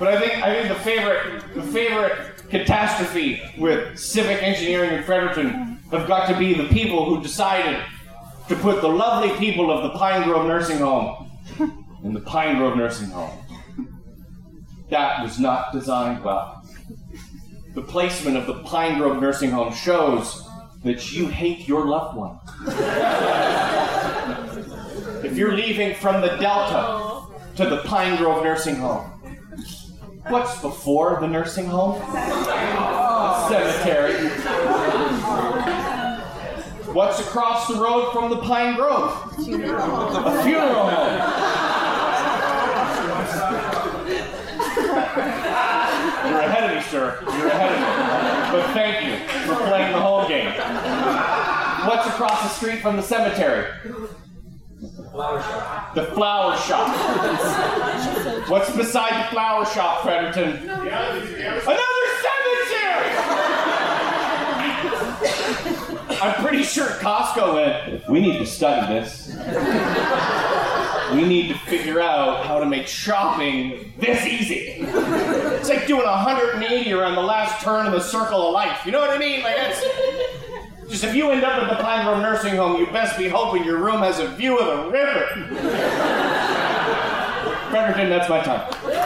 But I think the favorite catastrophe with civic engineering in Fredericton have got to be the people who decided to put the lovely people of the Pine Grove Nursing Home in the Pine Grove Nursing Home. That was not designed well. The placement of the Pine Grove Nursing Home shows that you hate your loved one. If you're leaving from the Delta to the Pine Grove Nursing Home, what's before the nursing home? A cemetery. What's across the road from the Pine Grove? A funeral home. You're ahead of me, sir. You're ahead of me. But thank you for playing the whole game. What's across the street from the cemetery? Flower shop. The flower shop. What's beside the flower shop, Fredericton? Another cemetery! I'm pretty sure Costco went, we need to study this. We need to figure out how to make shopping this easy. It's like doing 180 around the last turn of the circle of life. You know what I mean? Like, it's just if you end up at the Pine Grove Nursing Home, you best be hoping your room has a view of the river. Fredericton, that's my time.